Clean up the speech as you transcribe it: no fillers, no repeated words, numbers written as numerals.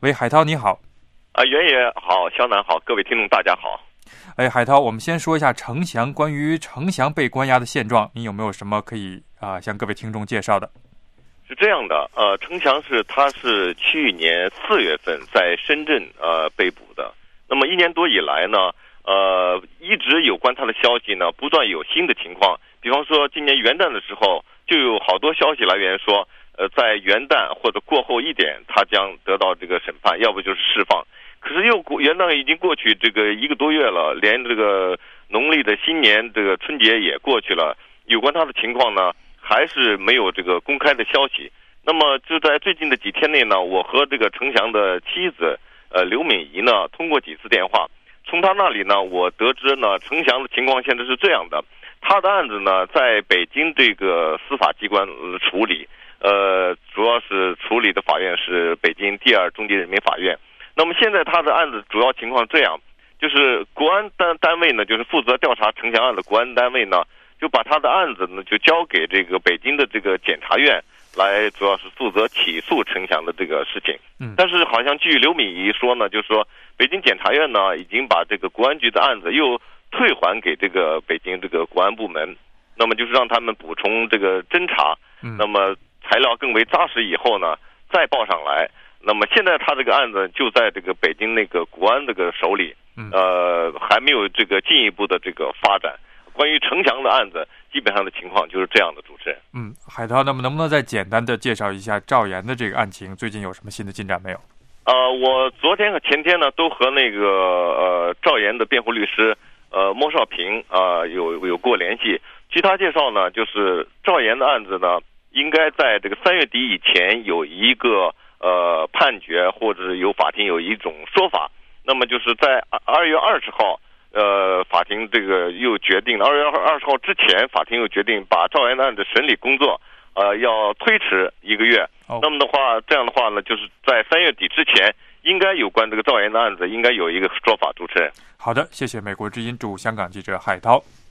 喂，海涛你好。 袁爷好，肖南好，各位听众大家好。 海涛，我们先说一下程翔，关于程翔被关押的现状，你有没有什么可以向各位听众介绍的？ 是这样的，程翔他是去年4月份在深圳被捕的。那么1年多以来呢，一直有关他的消息呢，不断有新的情况。比方说今年元旦的时候，就有好多消息来源说，在元旦或者过后1点，他将得到这个审判，要不就是释放。可是元旦已经过去这个1个多月了，连这个农历的新年这个春节也过去了，有关他的情况呢，还是没有这个公开的消息。那么就在最近的几天内呢，我和这个程翔的妻子刘敏仪呢，通过几次电话，从他那里呢，我得知呢，程翔的情况现在是这样的，他的案子呢，在北京这个司法机关处理，主要是处理的法院是北京第2中级人民法院。那么现在他的案子主要情况这样，就是国安单位呢，就是负责调查程翔案的国安单位呢，就把他的案子呢就交给这个北京的这个检察院来，主要是负责起诉程翔的这个事情。但是好像据刘敏仪说呢，就是说北京检察院呢已经把这个国安局的案子又退还给这个北京这个国安部门，那么就是让他们补充这个侦查，那么材料更为扎实以后呢再报上来。那么现在他这个案子就在这个北京那个国安这个手里，还没有这个进一步的这个发展。关于程翔的案子，基本上的情况就是这样的，主持人。 海涛，那么能不能再简单的介绍一下赵岩的这个案情，最近有什么新的进展没有？ 我昨天和前天呢，都和那个赵岩的辩护律师莫少平有过联系。据他介绍呢，就是赵岩的案子呢，应该在这个3月底以前有一个判决，或者是由法庭有一种说法。那么就是在2月20号，法庭这个又决定，2月20号之前，法庭又决定把赵岩的案子审理工作，要推迟1个月。那么的话，这样的话呢，就是在3月底之前，应该有关这个赵岩的案子应该有一个说法。主持人， 好的，谢谢美国之音驻香港记者海涛。